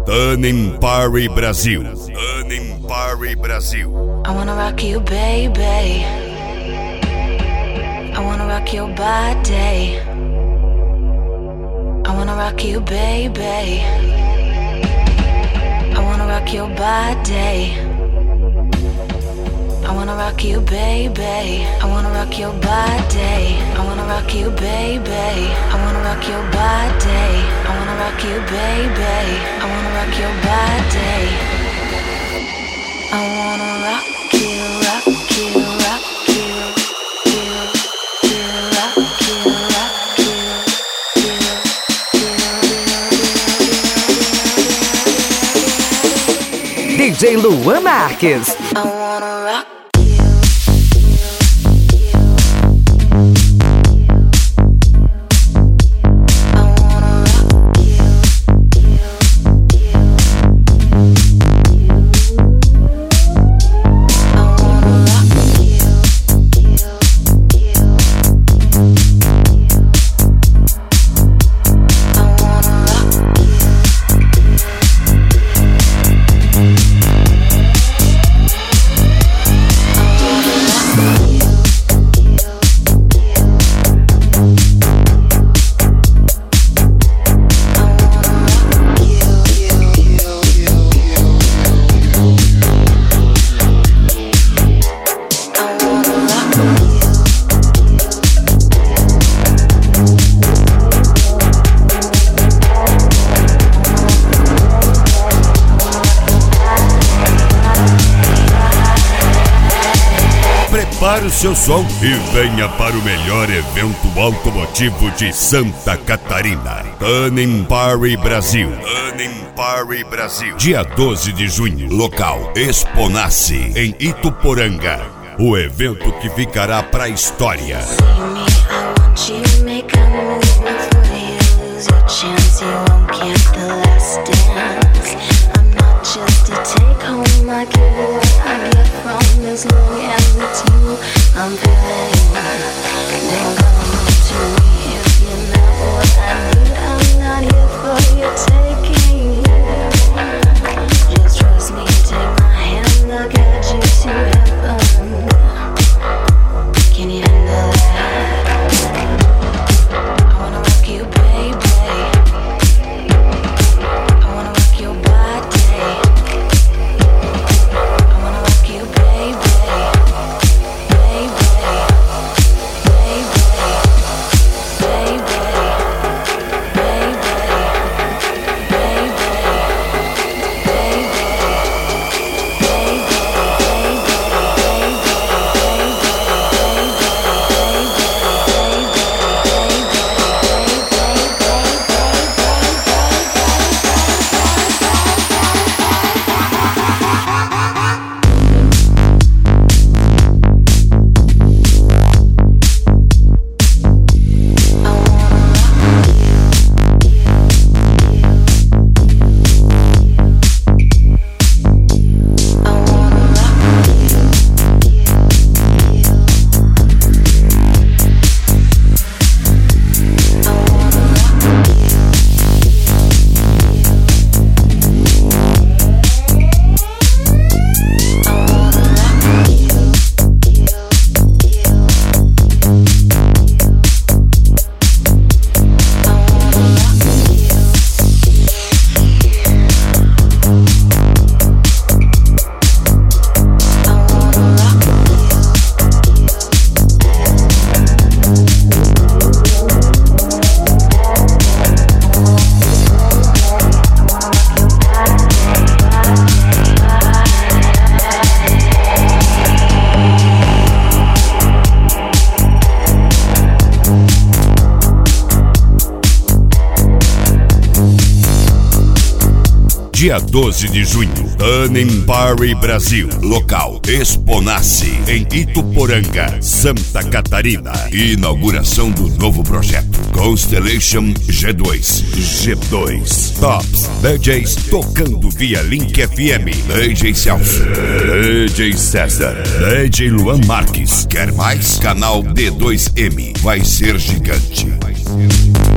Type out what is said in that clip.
Tanin Party Brasil. Tanin Party Brasil. I wanna rock you, baby. I wanna rock your body. I wanna rock you, baby. I wanna rock your body. I wanna rock you, baby. I wanna rock your body. I wanna rock you, baby. I wanna rock your body. I wanna rock you, baby. I wanna rock your body. I wanna rock you, rock you, rock you, rock you, rock you. DJ Luan Marques. I wanna rock. Prepare o seu som e venha para o melhor evento automotivo de Santa Catarina. Tanin Party Brasil. Tanin Party Brasil. Dia 12 de junho. Local Exponace, em Ituporanga. O evento que ficará para a história. As long as it's you, I'm feeling. Then come to me if you're not what I need. I'm not here for your taking. Just trust me, take my hand, I'll guide you to heaven. Can you handle that? I wanna rock you, baby. I wanna rock your body. I wanna rock you, baby. Dia 12 de junho, Tanin Party Brasil. Local Exponace, em Ituporanga, Santa Catarina. Inauguração do novo projeto Constellation G2. Tops DJs tocando via Link FM. DJ Celso, DJ César, DJ Luan Marques. Quer mais? Canal D2M. Vai ser gigante.